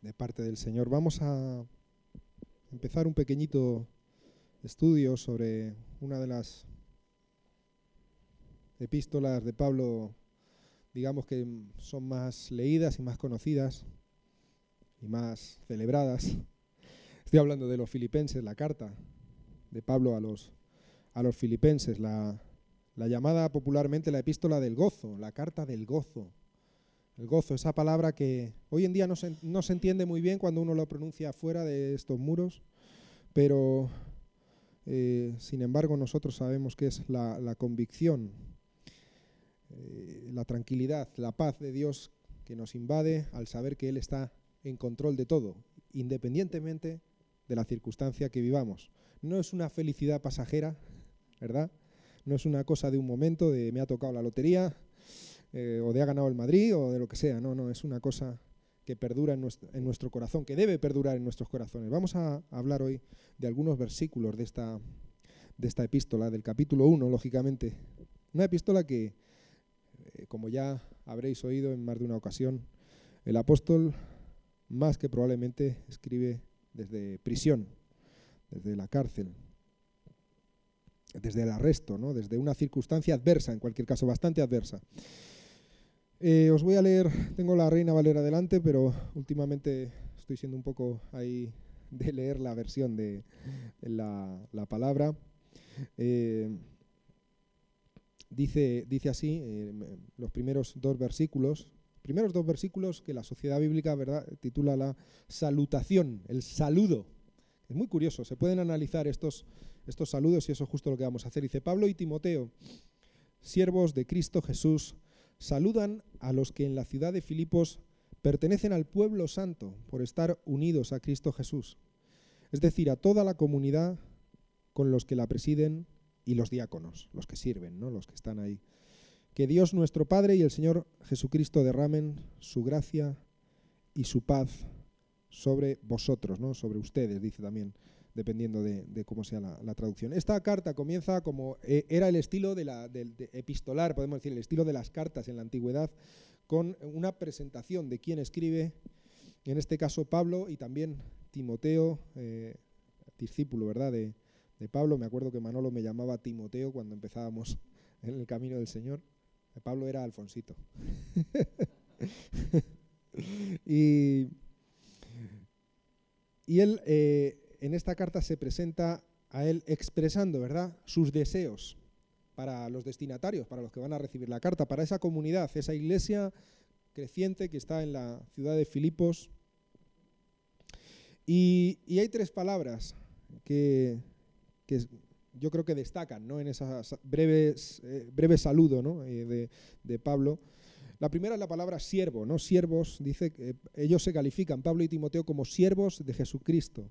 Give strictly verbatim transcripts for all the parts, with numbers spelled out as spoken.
de parte del Señor. Vamos a empezar un pequeñito estudio sobre una de las epístolas de Pablo, digamos que son más leídas y más conocidas y más celebradas. Estoy hablando de los Filipenses, la carta de Pablo a los, a los Filipenses, la, la llamada popularmente la epístola del gozo, la carta del gozo. El gozo, esa palabra que hoy en día no se, no se entiende muy bien cuando uno lo pronuncia fuera de estos muros, pero eh, sin embargo nosotros sabemos que es la, la convicción, eh, la tranquilidad, la paz de Dios que nos invade al saber que Él está en control de todo, independientemente de la circunstancia que vivamos. No es una felicidad pasajera, ¿verdad? No es una cosa de un momento, de me ha tocado la lotería, Eh, o de ha ganado el Madrid, o de lo que sea. No, no, es una cosa que perdura en nuestro, en nuestro corazón, que debe perdurar en nuestros corazones. Vamos a hablar hoy de algunos versículos de esta, de esta epístola, del capítulo uno, lógicamente. Una epístola que, eh, como ya habréis oído en más de una ocasión, el apóstol más que probablemente escribe desde prisión, desde la cárcel, desde el arresto, ¿no? Desde una circunstancia adversa, en cualquier caso, bastante adversa. Eh, os voy a leer, tengo la Reina Valera delante, pero últimamente estoy siendo un poco ahí de leer la versión de, de la, la palabra. Eh, dice, dice así, eh, los primeros dos versículos, primeros dos versículos que la Sociedad Bíblica, ¿verdad?, titula la salutación, el saludo. Es muy curioso, se pueden analizar estos, estos saludos y eso es justo lo que vamos a hacer. Dice: Pablo y Timoteo, siervos de Cristo Jesús, saludan a los que en la ciudad de Filipos pertenecen al pueblo santo por estar unidos a Cristo Jesús, es decir, a toda la comunidad con los que la presiden y los diáconos, los que sirven, ¿no?, los que están ahí. Que Dios nuestro Padre y el Señor Jesucristo derramen su gracia y su paz sobre vosotros, ¿no?, sobre ustedes, dice también, dependiendo de, de cómo sea la, la traducción. Esta carta comienza como eh, era el estilo de la, de, de epistolar, podemos decir, el estilo de las cartas en la antigüedad, con una presentación de quién escribe, en este caso Pablo y también Timoteo, eh, discípulo, ¿verdad?, de, de Pablo. Me acuerdo que Manolo me llamaba Timoteo cuando empezábamos en el camino del Señor. Pablo era Alfonsito. y, y él... Eh, en esta carta se presenta a él expresando, ¿verdad?, sus deseos para los destinatarios, para los que van a recibir la carta, para esa comunidad, esa iglesia creciente que está en la ciudad de Filipos. Y, y hay tres palabras que, que yo creo que destacan, ¿no?, en ese breves, eh, breve saludo, ¿no?, eh, de, de Pablo. La primera es la palabra siervo, ¿no? Siervos, dice que ellos se califican, Pablo y Timoteo, como siervos de Jesucristo.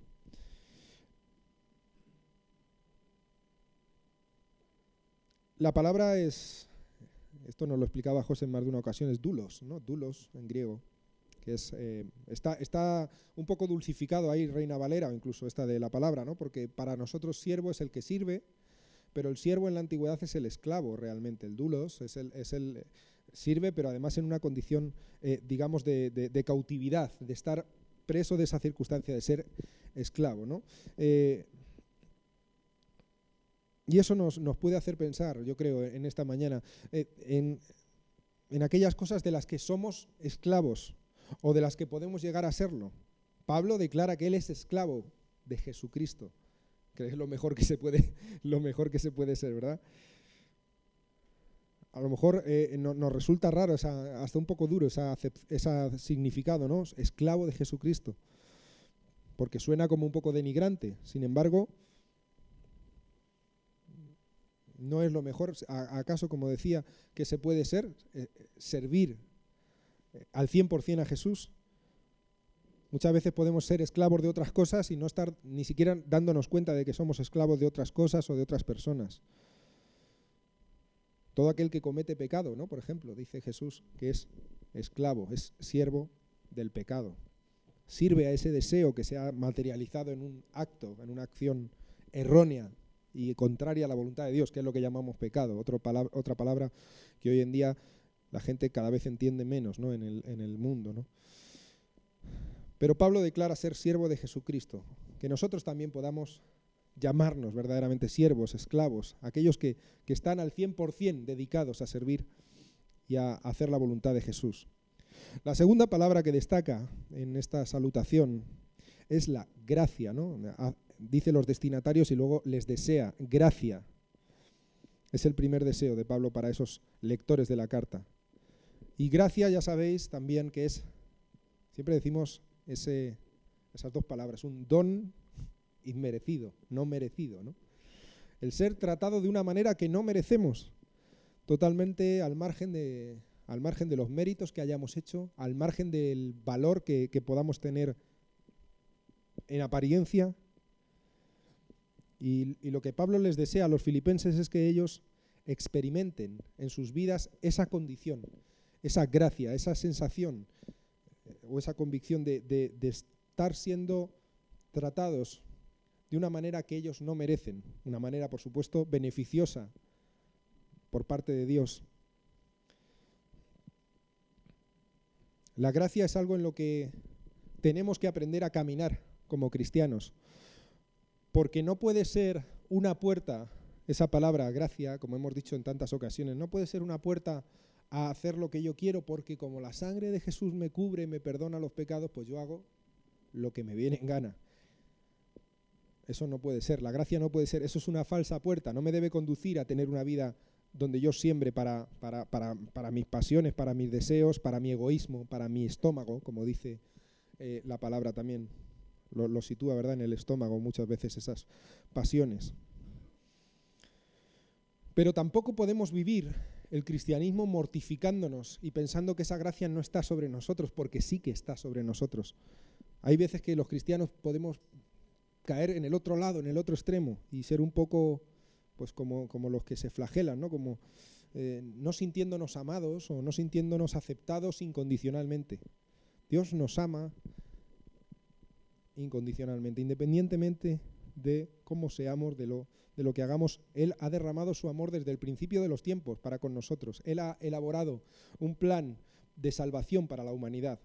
La palabra es, esto nos lo explicaba José en más de una ocasión, es doulos, ¿no? Doulos en griego, que es, eh, está, está un poco dulcificado ahí, Reina Valera, o incluso esta de la palabra, ¿no?, porque para nosotros siervo es el que sirve, pero el siervo en la antigüedad es el esclavo realmente, el doulos es el, es el sirve, pero además en una condición, eh, digamos, de, de, de cautividad, de estar preso de esa circunstancia de ser esclavo, ¿no? Eh, Y eso nos, nos puede hacer pensar, yo creo, en esta mañana, eh, en, en aquellas cosas de las que somos esclavos o de las que podemos llegar a serlo. Pablo declara que él es esclavo de Jesucristo, que es lo mejor que se puede, lo mejor que se puede ser, ¿verdad? A lo mejor eh, no, nos resulta raro, esa, hasta un poco duro ese esa significado, ¿no? Esclavo de Jesucristo, porque suena como un poco denigrante. Sin embargo, ¿no es lo mejor, acaso, como decía, que se puede ser, eh, servir eh, al cien por ciento a Jesús? Muchas veces podemos ser esclavos de otras cosas y no estar ni siquiera dándonos cuenta de que somos esclavos de otras cosas o de otras personas. Todo aquel que comete pecado, ¿no?, por ejemplo, dice Jesús que es esclavo, es siervo del pecado. Sirve a ese deseo que se ha materializado en un acto, en una acción errónea y contraria a la voluntad de Dios, que es lo que llamamos pecado, Otro palabra, otra palabra que hoy en día la gente cada vez entiende menos, ¿no?, en el, en el mundo, ¿no? Pero Pablo declara ser siervo de Jesucristo, que nosotros también podamos llamarnos verdaderamente siervos, esclavos, aquellos que, que están al cien por cien dedicados a servir y a hacer la voluntad de Jesús. La segunda palabra que destaca en esta salutación es la gracia, ¿no? Dice los destinatarios y luego les desea gracia. Es el primer deseo de Pablo para esos lectores de la carta. Y gracia, ya sabéis también que es, siempre decimos ese, esas dos palabras, un don inmerecido, no merecido, ¿no? El ser tratado de una manera que no merecemos, totalmente al margen de, al margen de los méritos que hayamos hecho, al margen del valor que, que podamos tener en apariencia. Y, y lo que Pablo les desea a los filipenses es que ellos experimenten en sus vidas esa condición, esa gracia, esa sensación o esa convicción de, de, de estar siendo tratados de una manera que ellos no merecen, una manera, por supuesto, beneficiosa por parte de Dios. La gracia es algo en lo que tenemos que aprender a caminar como cristianos, porque no puede ser una puerta, esa palabra gracia, como hemos dicho en tantas ocasiones, no puede ser una puerta a hacer lo que yo quiero, porque como la sangre de Jesús me cubre y me perdona los pecados, pues yo hago lo que me viene en gana. Eso no puede ser, la gracia no puede ser, eso es una falsa puerta, no me debe conducir a tener una vida donde yo siembre para, para, para, para mis pasiones, para mis deseos, para mi egoísmo, para mi estómago, como dice eh, la palabra también. Lo, lo sitúa, ¿verdad?, en el estómago muchas veces esas pasiones. Pero tampoco podemos vivir el cristianismo mortificándonos y pensando que esa gracia no está sobre nosotros, porque sí que está sobre nosotros. Hay veces que los cristianos podemos caer en el otro lado, en el otro extremo, y ser un poco pues como, como los que se flagelan, ¿no? Como eh, no sintiéndonos amados o no sintiéndonos aceptados incondicionalmente. Dios nos ama incondicionalmente, independientemente de cómo seamos, de lo, de lo que hagamos. Él ha derramado su amor desde el principio de los tiempos para con nosotros. Él ha elaborado un plan de salvación para la humanidad.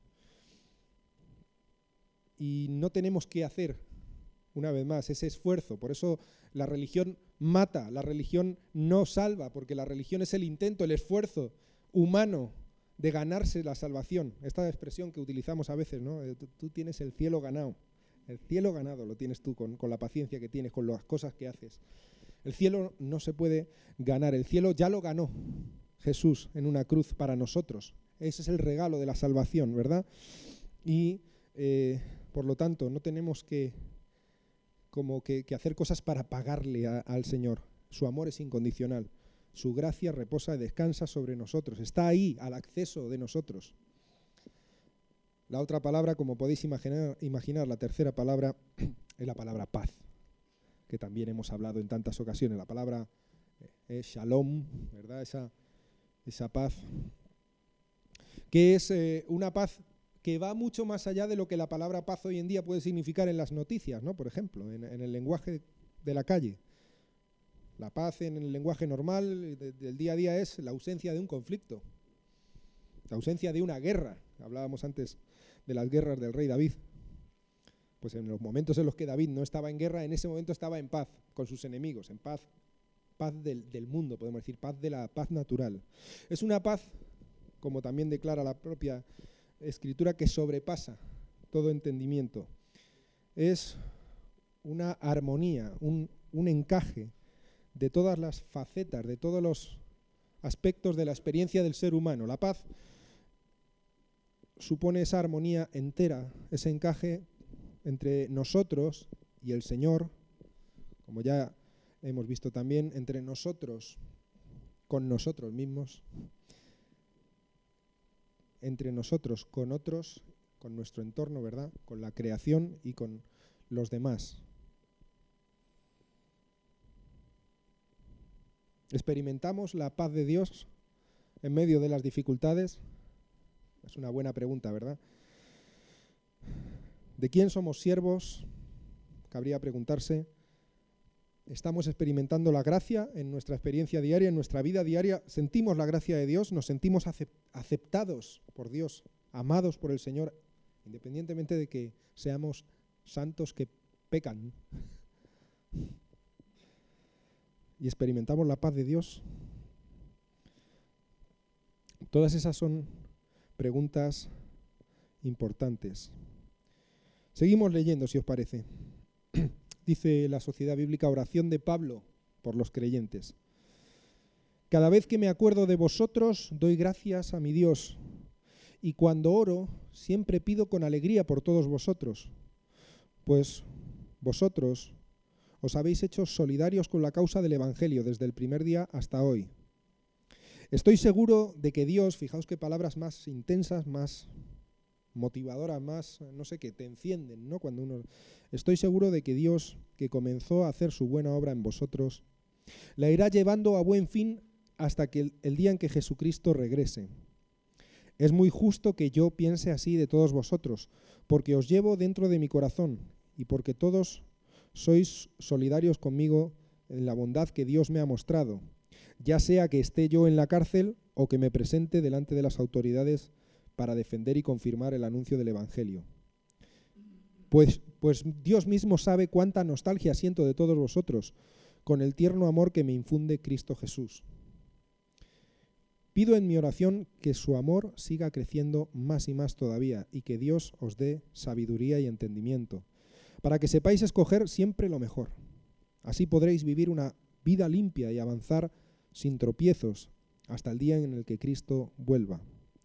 Y no tenemos que hacer, una vez más, ese esfuerzo. Por eso la religión mata, la religión no salva, porque la religión es el intento, el esfuerzo humano de ganarse la salvación. Esta expresión que utilizamos a veces, ¿no? Tú, tú tienes el cielo ganado. El cielo ganado lo tienes tú con, con la paciencia que tienes, con las cosas que haces. El cielo no se puede ganar, el cielo ya lo ganó Jesús en una cruz para nosotros. Ese es el regalo de la salvación, ¿verdad? Y eh, por lo tanto no tenemos que, como que, que hacer cosas para pagarle a, al Señor. Su amor es incondicional. Su gracia reposa y descansa sobre nosotros. Está ahí, al acceso de nosotros. La otra palabra, como podéis imaginar, imaginar, la tercera palabra es la palabra paz, que también hemos hablado en tantas ocasiones. La palabra es shalom, ¿verdad? Esa, esa paz, que es eh, una paz que va mucho más allá de lo que la palabra paz hoy en día puede significar en las noticias, ¿no? Por ejemplo, en, en el lenguaje de la calle. La paz en el lenguaje normal de, del día a día es la ausencia de un conflicto, la ausencia de una guerra. Hablábamos antes de las guerras del rey David. Pues en los momentos en los que David no estaba en guerra, en ese momento estaba en paz con sus enemigos, en paz, paz del, del mundo, podemos decir, paz de la paz natural. Es una paz, como también declara la propia Escritura, que sobrepasa todo entendimiento. Es una armonía, un, un encaje de todas las facetas, de todos los aspectos de la experiencia del ser humano. La paz supone esa armonía entera, ese encaje entre nosotros y el Señor, como ya hemos visto también, entre nosotros, con nosotros mismos, entre nosotros, con otros, con nuestro entorno, ¿verdad? Con la creación y con los demás. ¿Experimentamos la paz de Dios en medio de las dificultades? Es una buena pregunta, ¿verdad? ¿De quién somos siervos? Cabría preguntarse. ¿Estamos experimentando la gracia en nuestra experiencia diaria, en nuestra vida diaria? ¿Sentimos la gracia de Dios? ¿Nos sentimos aceptados por Dios, amados por el Señor independientemente de que seamos santos que pecan y experimentamos la paz de Dios. Todas esas son preguntas importantes. Seguimos leyendo, si os parece. Dice la Sociedad Bíblica, oración de Pablo por los creyentes. Cada vez que me acuerdo de vosotros, doy gracias a mi Dios. Y cuando oro, siempre pido con alegría por todos vosotros, pues vosotros os habéis hecho solidarios con la causa del Evangelio desde el primer día hasta hoy. Estoy seguro de que Dios, fijaos qué palabras más intensas, más motivadoras, más, no sé qué, te encienden, ¿no? Cuando uno, estoy seguro de que Dios, que comenzó a hacer su buena obra en vosotros, la irá llevando a buen fin hasta que el, el día en que Jesucristo regrese. Es muy justo que yo piense así de todos vosotros, porque os llevo dentro de mi corazón y porque todos sois solidarios conmigo en la bondad que Dios me ha mostrado, ya sea que esté yo en la cárcel o que me presente delante de las autoridades para defender y confirmar el anuncio del Evangelio. Pues, pues Dios mismo sabe cuánta nostalgia siento de todos vosotros, con el tierno amor que me infunde Cristo Jesús. Pido en mi oración que su amor siga creciendo más y más todavía y que Dios os dé sabiduría y entendimiento, para que sepáis escoger siempre lo mejor. Así podréis vivir una vida limpia y avanzar sin tropiezos hasta el día en el que Cristo vuelva.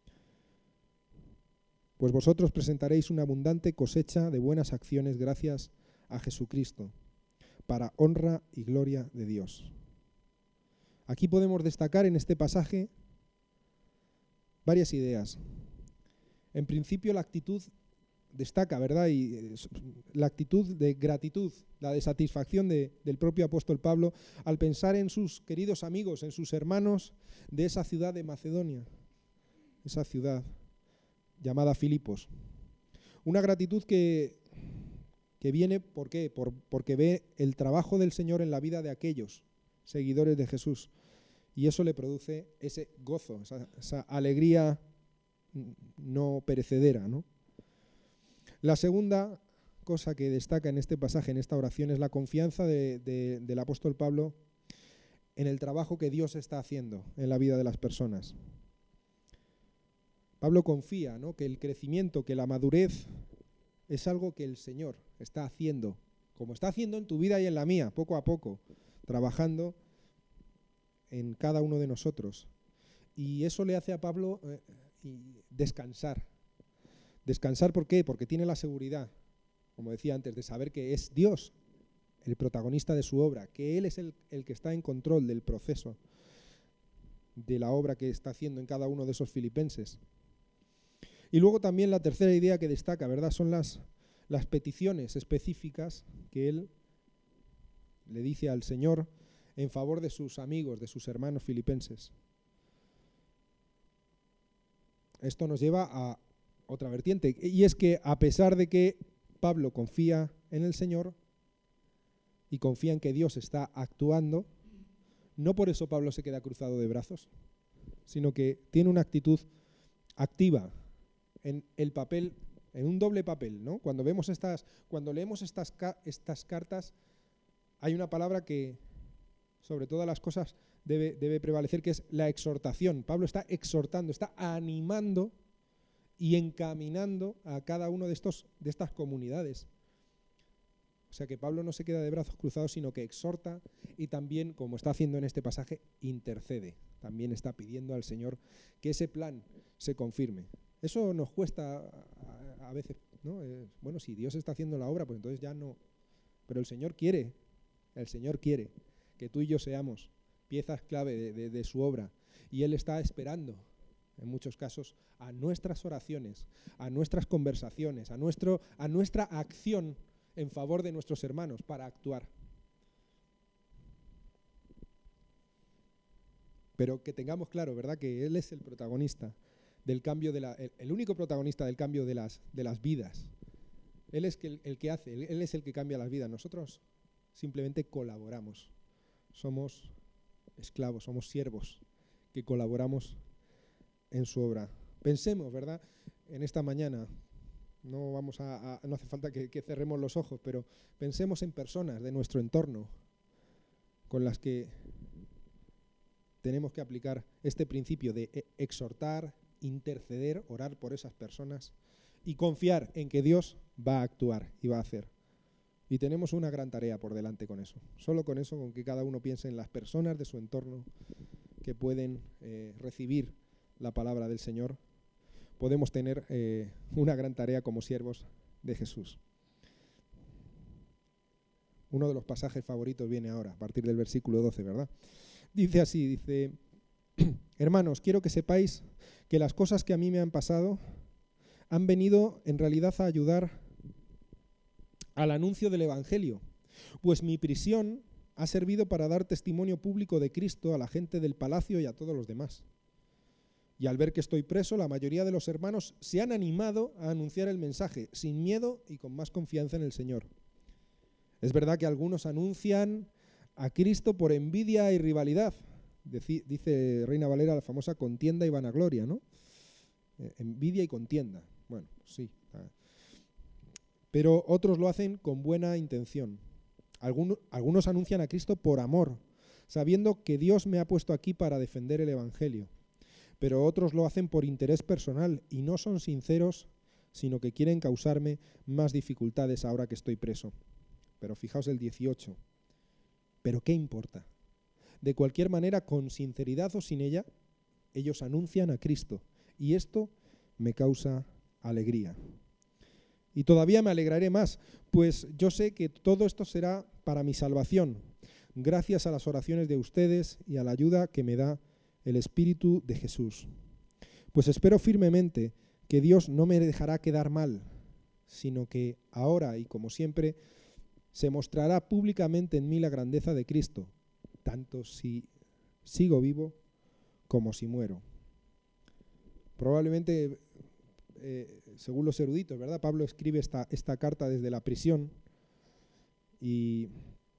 Pues vosotros presentaréis una abundante cosecha de buenas acciones gracias a Jesucristo, para honra y gloria de Dios. Aquí podemos destacar en este pasaje varias ideas. En principio la actitud destaca, ¿verdad? Y la actitud de gratitud, la de satisfacción de, del propio apóstol Pablo al pensar en sus queridos amigos, en sus hermanos de esa ciudad de Macedonia, esa ciudad llamada Filipos. Una gratitud que, que viene, ¿por qué? Por, porque ve el trabajo del Señor en la vida de aquellos seguidores de Jesús. Y eso le produce ese gozo, esa, esa alegría no perecedera, ¿no? La segunda cosa que destaca en este pasaje, en esta oración, es la confianza de, de, del apóstol Pablo en el trabajo que Dios está haciendo en la vida de las personas. Pablo confía, ¿no?, que el crecimiento, que la madurez es algo que el Señor está haciendo, como está haciendo en tu vida y en la mía, poco a poco, trabajando en cada uno de nosotros. Y eso le hace a Pablo eh, descansar. Descansar, ¿por qué? Porque tiene la seguridad, como decía antes, de saber que es Dios el protagonista de su obra, que Él es el, el que está en control del proceso de la obra que está haciendo en cada uno de esos filipenses. Y luego también la tercera idea que destaca, ¿verdad?, son las, las peticiones específicas que él le dice al Señor en favor de sus amigos, de sus hermanos filipenses. Esto nos lleva a otra vertiente, y es que a pesar de que Pablo confía en el Señor y confía en que Dios está actuando, no por eso Pablo se queda cruzado de brazos, sino que tiene una actitud activa en el papel, en un doble papel, ¿no? Cuando vemos estas, cuando leemos estas, estas cartas, hay una palabra que sobre todas las cosas debe, debe prevalecer, que es la exhortación. Pablo está exhortando, está animando y encaminando a cada uno de estos, de estas comunidades. O sea que Pablo no se queda de brazos cruzados, sino que exhorta y también, como está haciendo en este pasaje, intercede. También está pidiendo al Señor que ese plan se confirme. Eso nos cuesta a, a veces, ¿no? Eh, bueno, si Dios está haciendo la obra, pues entonces ya no. Pero el Señor quiere, el Señor quiere que tú y yo seamos piezas clave de, de, de su obra. Y Él está esperando, en muchos casos, a nuestras oraciones, a nuestras conversaciones, a, nuestro, a nuestra acción en favor de nuestros hermanos para actuar. Pero que tengamos claro, ¿verdad?, que Él es el protagonista del cambio de la, el, el único protagonista del cambio de las, de las vidas. Él es el, el que hace, él, él es el que cambia las vidas. Nosotros simplemente colaboramos. Somos esclavos, somos siervos que colaboramos en su obra. Pensemos, ¿verdad?, en esta mañana, No vamos a, a no hace falta que, que cerremos los ojos, pero pensemos en personas de nuestro entorno con las que tenemos que aplicar este principio de exhortar, interceder, orar por esas personas y confiar en que Dios va a actuar y va a hacer. Y tenemos una gran tarea por delante con eso. Solo con eso, con que cada uno piense en las personas de su entorno que pueden eh, recibir la palabra del Señor, podemos tener eh, una gran tarea como siervos de Jesús. Uno de los pasajes favoritos viene ahora, a partir del versículo doce, ¿verdad? Dice así, dice, hermanos, quiero que sepáis que las cosas que a mí me han pasado han venido en realidad a ayudar al anuncio del Evangelio, pues mi prisión ha servido para dar testimonio público de Cristo a la gente del palacio y a todos los demás. Y al ver que estoy preso, la mayoría de los hermanos se han animado a anunciar el mensaje, sin miedo y con más confianza en el Señor. Es verdad que algunos anuncian a Cristo por envidia y rivalidad. Deci- dice Reina Valera la famosa contienda y vanagloria, ¿no? Eh, envidia y contienda. Bueno, sí. Pero otros lo hacen con buena intención. Algunos, algunos anuncian a Cristo por amor, sabiendo que Dios me ha puesto aquí para defender el Evangelio. Pero otros lo hacen por interés personal y no son sinceros, sino que quieren causarme más dificultades ahora que estoy preso. Pero fijaos el dieciocho. ¿Pero qué importa? De cualquier manera, con sinceridad o sin ella, ellos anuncian a Cristo. Y esto me causa alegría. Y todavía me alegraré más, pues yo sé que todo esto será para mi salvación, gracias a las oraciones de ustedes y a la ayuda que me da el Espíritu de Jesús. Pues espero firmemente que Dios no me dejará quedar mal, sino que ahora y como siempre se mostrará públicamente en mí la grandeza de Cristo, tanto si sigo vivo como si muero. Probablemente, eh, según los eruditos, ¿verdad? Pablo escribe esta, esta carta desde la prisión y,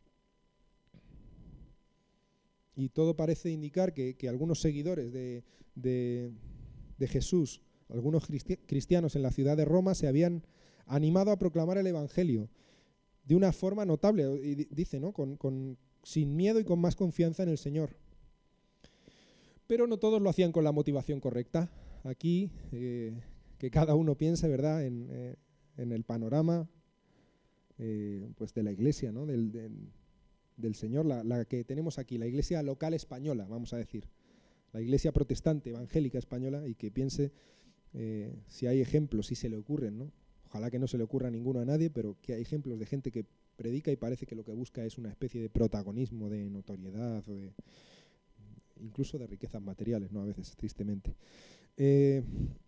y todo parece indicar que, que algunos seguidores de, de, de Jesús, algunos cristi- cristianos en la ciudad de Roma se habían animado a proclamar el Evangelio de una forma notable, y dice, ¿no? Con, con, sin miedo y con más confianza en el Señor. Pero no todos lo hacían con la motivación correcta. Aquí, eh, que cada uno piense, ¿verdad?, en, eh, en el panorama eh, pues de la iglesia, ¿no?, del, del, del Señor, la, la que tenemos aquí, la iglesia local española, vamos a decir, la iglesia protestante evangélica española, y que piense eh, si hay ejemplos, si se le ocurren, ¿no? Ojalá que no se le ocurra ninguno a nadie, pero que hay ejemplos de gente que predica y parece que lo que busca es una especie de protagonismo, de notoriedad, o de, incluso de riquezas materiales, ¿no? A veces, tristemente. Eh,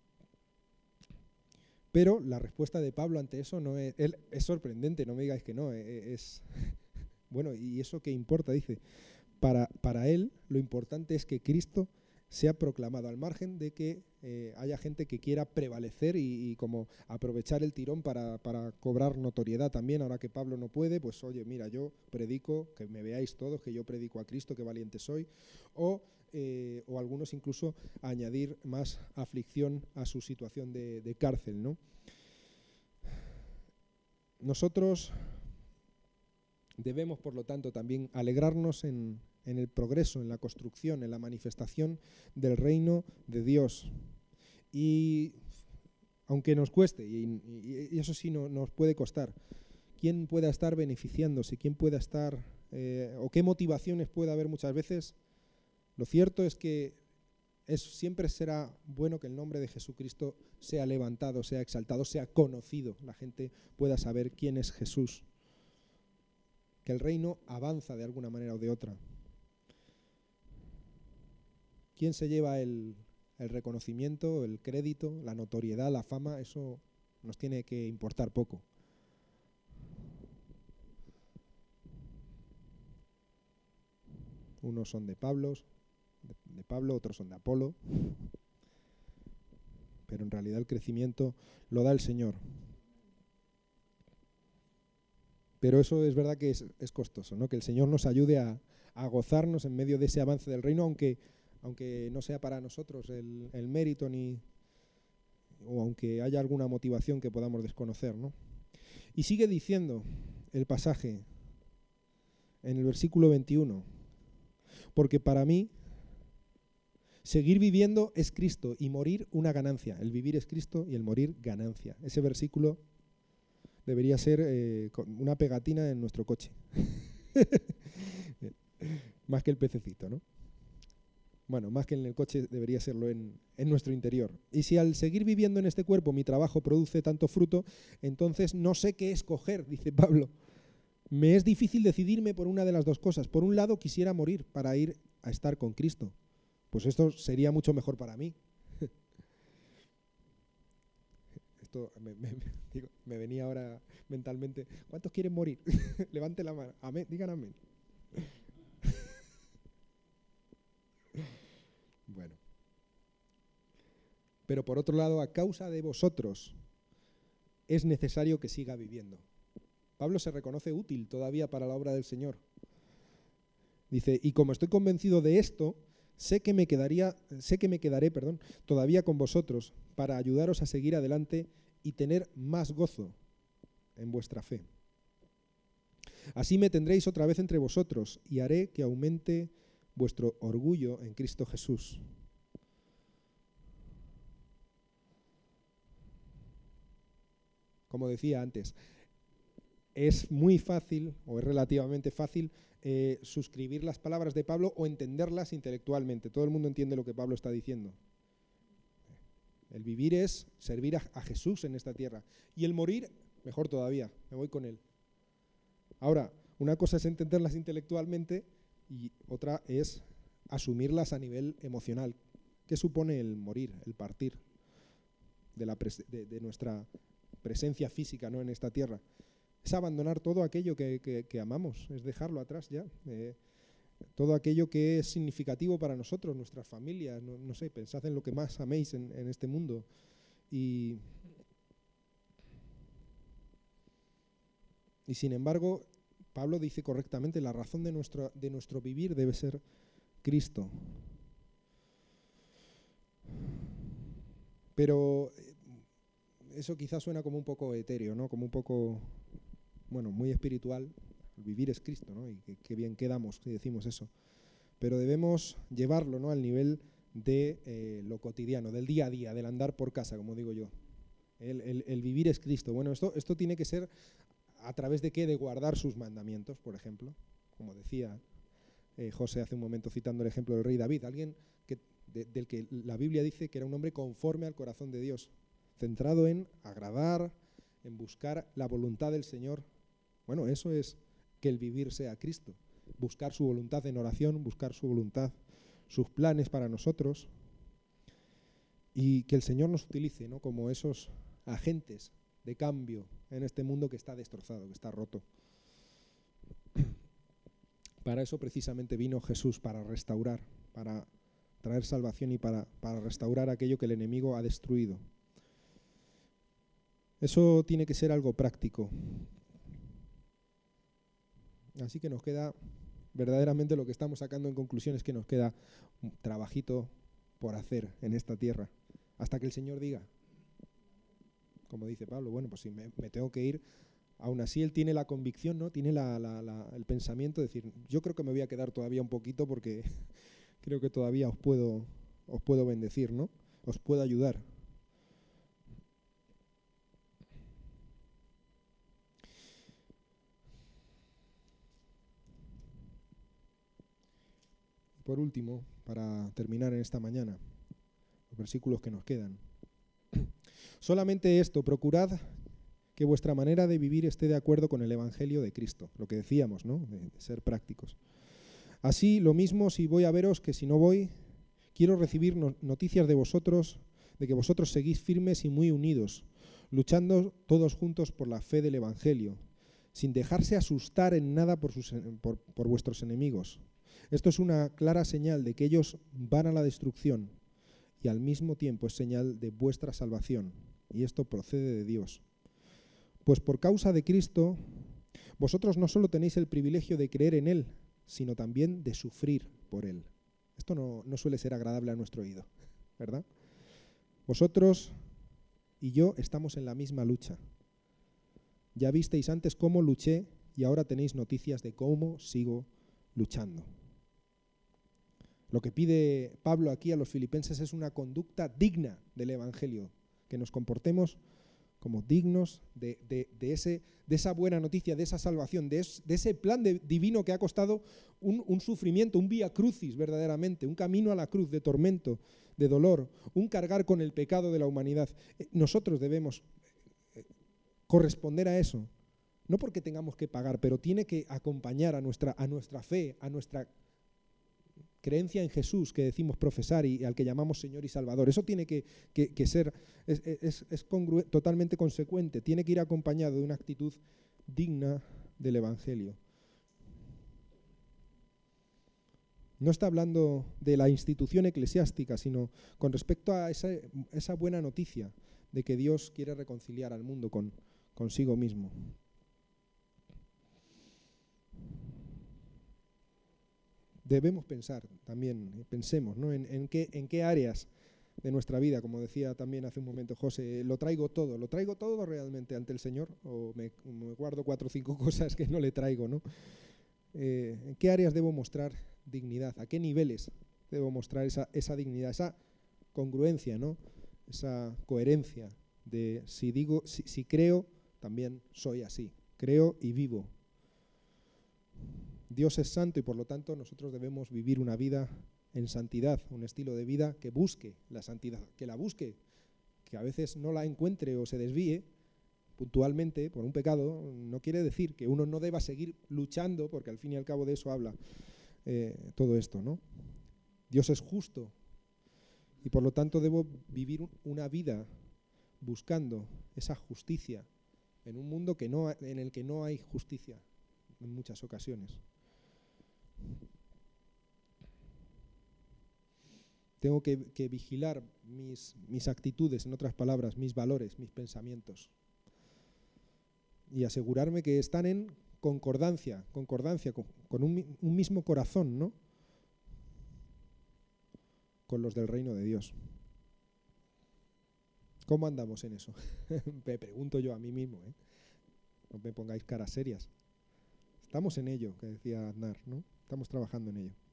pero la respuesta de Pablo ante eso no es, él, es sorprendente, no me digáis que no, es, bueno, ¿y eso qué importa? Dice, para, para él lo importante es que Cristo sea proclamado, al margen de que eh, haya gente que quiera prevalecer y, y como aprovechar el tirón para, para cobrar notoriedad también, ahora que Pablo no puede, pues oye, mira, yo predico, que me veáis todos, que yo predico a Cristo, que valiente soy, o, eh, o algunos incluso añadir más aflicción a su situación de, de cárcel, ¿no? Nosotros debemos, por lo tanto, también alegrarnos en en el progreso, en la construcción, en la manifestación del reino de Dios. Y aunque nos cueste, y, y, y eso sí no, nos puede costar, ¿quién pueda estar beneficiándose? ¿Quién pueda estar, eh, o qué motivaciones puede haber muchas veces? Lo cierto es que es, siempre será bueno que el nombre de Jesucristo sea levantado, sea exaltado, sea conocido, la gente pueda saber quién es Jesús, que el reino avanza de alguna manera o de otra. ¿Quién se lleva el, el reconocimiento, el crédito, la notoriedad, la fama? Eso nos tiene que importar poco. Unos son de Pablo, de, de Pablo, otros son de Apolo, pero en realidad el crecimiento lo da el Señor. Pero eso es verdad que es, es costoso, ¿no? Que el Señor nos ayude a, a gozarnos en medio de ese avance del reino, aunque aunque no sea para nosotros el, el mérito ni, o aunque haya alguna motivación que podamos desconocer, ¿no? Y sigue diciendo el pasaje en el versículo veintiuno, porque para mí seguir viviendo es Cristo y morir una ganancia. El vivir es Cristo y el morir ganancia. Ese versículo debería ser eh, una pegatina en nuestro coche. Más que el pececito, ¿no? Bueno, más que en el coche debería serlo en, en nuestro interior. Y si al seguir viviendo en este cuerpo mi trabajo produce tanto fruto, entonces no sé qué escoger, dice Pablo. Me es difícil decidirme por una de las dos cosas. Por un lado, quisiera morir para ir a estar con Cristo. Pues esto sería mucho mejor para mí. Esto me, me, digo, me venía ahora mentalmente. ¿Cuántos quieren morir? Levante la mano. Amén. Digan amén. Bueno. Pero por otro lado, a causa de vosotros, es necesario que siga viviendo. Pablo se reconoce útil todavía para la obra del Señor. Dice, y como estoy convencido de esto, sé que me quedaría, sé que me quedaré, perdón, todavía con vosotros para ayudaros a seguir adelante y tener más gozo en vuestra fe. Así me tendréis otra vez entre vosotros y haré que aumente vuestro orgullo en Cristo Jesús. Como decía antes, es muy fácil, o es relativamente fácil, eh, suscribir las palabras de Pablo o entenderlas intelectualmente. Todo el mundo entiende lo que Pablo está diciendo. El vivir es servir a, a Jesús en esta tierra. Y el morir, mejor todavía, me voy con él. Ahora, una cosa es entenderlas intelectualmente y otra es asumirlas a nivel emocional. ¿Qué supone el morir, el partir de, la pres- de, de nuestra presencia física, ¿no?, en esta tierra? Es abandonar todo aquello que, que, que amamos, es dejarlo atrás ya. Eh, todo aquello que es significativo para nosotros, nuestras familias, no, no sé, pensad en lo que más améis en, en este mundo. Y, y sin embargo, Pablo dice correctamente, la razón de nuestro, de nuestro vivir debe ser Cristo. Pero eso quizás suena como un poco etéreo, ¿no? Como un poco, bueno, muy espiritual. El vivir es Cristo, ¿no? Y qué, qué bien quedamos si decimos eso. Pero debemos llevarlo, ¿no?, al nivel de eh, lo cotidiano, del día a día, del andar por casa, como digo yo. El, el, el vivir es Cristo. Bueno, esto, esto tiene que ser a través de qué, de guardar sus mandamientos, por ejemplo, como decía eh, José hace un momento citando el ejemplo del rey David, alguien que, de, del que la Biblia dice que era un hombre conforme al corazón de Dios, centrado en agradar, en buscar la voluntad del Señor. Bueno, eso es que el vivir sea Cristo. Buscar su voluntad en oración, buscar su voluntad, sus planes para nosotros, y que el Señor nos utilice, ¿no?, como esos agentes de cambio en este mundo que está destrozado, que está roto. Para eso precisamente vino Jesús, para restaurar, para traer salvación y para, para restaurar aquello que el enemigo ha destruido. Eso tiene que ser algo práctico. Así que nos queda, verdaderamente lo que estamos sacando en conclusión es que nos queda un trabajito por hacer en esta tierra, hasta que el Señor diga, como dice Pablo, bueno, pues si me, me tengo que ir, aún así él tiene la convicción, ¿no?, tiene la, la, la, el pensamiento de decir, yo creo que me voy a quedar todavía un poquito porque creo que todavía os puedo, os puedo bendecir, ¿no?, os puedo ayudar. Por último, para terminar en esta mañana, los versículos que nos quedan. Solamente esto, procurad que vuestra manera de vivir esté de acuerdo con el Evangelio de Cristo, lo que decíamos, ¿no?, de, de ser prácticos. Así, lo mismo si voy a veros que si no voy, quiero recibir no, noticias de vosotros, de que vosotros seguís firmes y muy unidos, luchando todos juntos por la fe del Evangelio, sin dejarse asustar en nada por, sus, por, por vuestros enemigos. Esto es una clara señal de que ellos van a la destrucción y al mismo tiempo es señal de vuestra salvación, y esto procede de Dios. Pues por causa de Cristo, vosotros no solo tenéis el privilegio de creer en Él, sino también de sufrir por Él. Esto no, no suele ser agradable a nuestro oído, ¿verdad? Vosotros y yo estamos en la misma lucha. Ya visteis antes cómo luché y ahora tenéis noticias de cómo sigo luchando. Lo que pide Pablo aquí a los filipenses es una conducta digna del Evangelio, que nos comportemos como dignos de, de, de, ese, de esa buena noticia, de esa salvación, de, es, de ese plan de, divino que ha costado un, un sufrimiento, un vía crucis verdaderamente, un camino a la cruz de tormento, de dolor, un cargar con el pecado de la humanidad. Nosotros debemos corresponder a eso, no porque tengamos que pagar, pero tiene que acompañar a nuestra, a nuestra fe, a nuestra creencia en Jesús que decimos profesar y, y al que llamamos Señor y Salvador. Eso tiene que, que, que ser, es, es, es congru- totalmente consecuente, tiene que ir acompañado de una actitud digna del Evangelio. No está hablando de la institución eclesiástica, sino con respecto a esa, esa buena noticia de que Dios quiere reconciliar al mundo con, consigo mismo. Debemos pensar también, pensemos, ¿no? en, en, qué, en qué áreas de nuestra vida, como decía también hace un momento José, lo traigo todo, lo traigo todo realmente ante el Señor, o me, me guardo cuatro o cinco cosas que no le traigo, ¿no? Eh, ¿En qué áreas debo mostrar dignidad? ¿A qué niveles debo mostrar esa, esa dignidad, esa congruencia, ¿no? Esa coherencia de si digo, si, si creo, también soy así, creo y vivo. Dios es santo y por lo tanto nosotros debemos vivir una vida en santidad, un estilo de vida que busque la santidad, que la busque, que a veces no la encuentre o se desvíe puntualmente por un pecado, no quiere decir que uno no deba seguir luchando, porque al fin y al cabo de eso habla eh, todo esto, ¿no? Dios es justo y por lo tanto debo vivir una vida buscando esa justicia en un mundo que no, en el que no hay justicia en muchas ocasiones. Tengo que, que vigilar mis, mis actitudes, en otras palabras, mis valores, mis pensamientos. Y asegurarme que están en concordancia, concordancia con, con un, un mismo corazón, ¿no? Con los del reino de Dios. ¿Cómo andamos en eso? Me pregunto yo a mí mismo, ¿eh? No me pongáis caras serias. Estamos en ello, que decía Aznar, ¿no? Estamos trabajando en ello.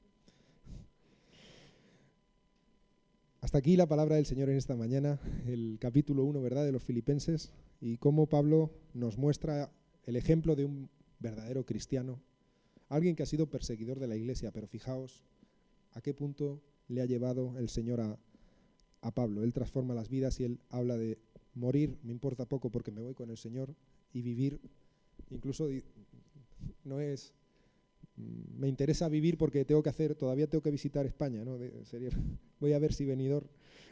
Hasta aquí la palabra del Señor en esta mañana, el capítulo uno, ¿verdad?, de los Filipenses, y cómo Pablo nos muestra el ejemplo de un verdadero cristiano, alguien que ha sido perseguidor de la iglesia, pero fijaos a qué punto le ha llevado el Señor a, a Pablo. Él transforma las vidas y él habla de morir, me importa poco porque me voy con el Señor, y vivir, incluso no es... me interesa vivir porque tengo que hacer, todavía tengo que visitar España, ¿no? De, sería, voy a ver si venidor.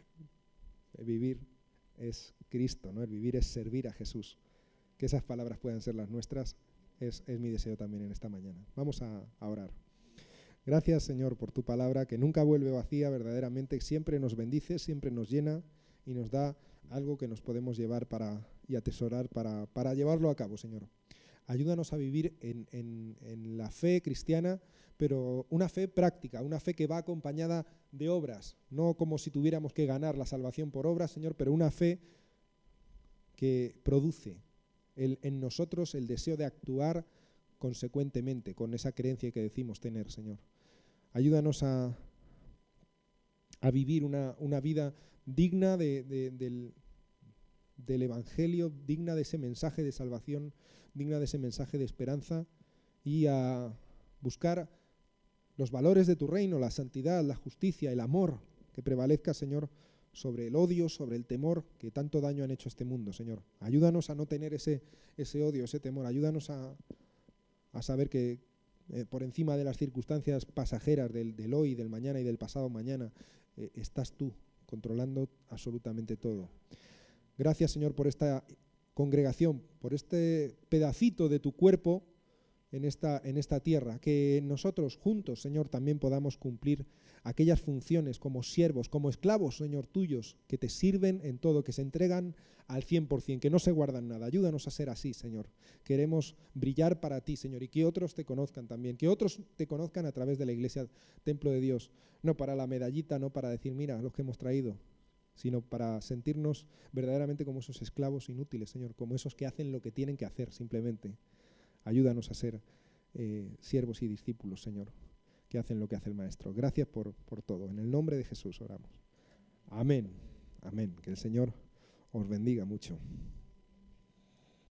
Vivir es Cristo, ¿no? El vivir es servir a Jesús. Que esas palabras puedan ser las nuestras es, es mi deseo también en esta mañana. Vamos a, a orar. Gracias, Señor, por tu palabra, que nunca vuelve vacía, verdaderamente siempre nos bendice, siempre nos llena y nos da algo que nos podemos llevar para, y atesorar para, para llevarlo a cabo, Señor. Ayúdanos a vivir en, en, en la fe cristiana, pero una fe práctica, una fe que va acompañada de obras, no como si tuviéramos que ganar la salvación por obras, Señor, pero una fe que produce el, en nosotros el deseo de actuar consecuentemente con esa creencia que decimos tener, Señor. Ayúdanos a, a vivir una, una vida digna de, de, del, del Evangelio, digna de ese mensaje de salvación, digna de ese mensaje de esperanza, y a buscar los valores de tu reino, la santidad, la justicia, el amor, que prevalezca, Señor, sobre el odio, sobre el temor que tanto daño han hecho a este mundo, Señor. Ayúdanos a no tener ese, ese odio, ese temor. Ayúdanos a, a saber que eh, por encima de las circunstancias pasajeras del, del hoy, del mañana y del pasado mañana, eh, estás tú controlando absolutamente todo. Gracias, Señor, por esta congregación, por este pedacito de tu cuerpo en esta, en esta tierra, que nosotros juntos, Señor, también podamos cumplir aquellas funciones como siervos, como esclavos, Señor, tuyos, que te sirven en todo, que se entregan al cien por cien, que no se guardan nada. Ayúdanos a ser así, Señor. Queremos brillar para ti, Señor, y que otros te conozcan también, que otros te conozcan a través de la iglesia, templo de Dios, no para la medallita, no para decir, mira, los que hemos traído, sino para sentirnos verdaderamente como esos esclavos inútiles, Señor, como esos que hacen lo que tienen que hacer simplemente. Ayúdanos a ser eh, siervos y discípulos, Señor, que hacen lo que hace el Maestro. Gracias por, por todo. En el nombre de Jesús oramos. Amén. Amén. Que el Señor os bendiga mucho.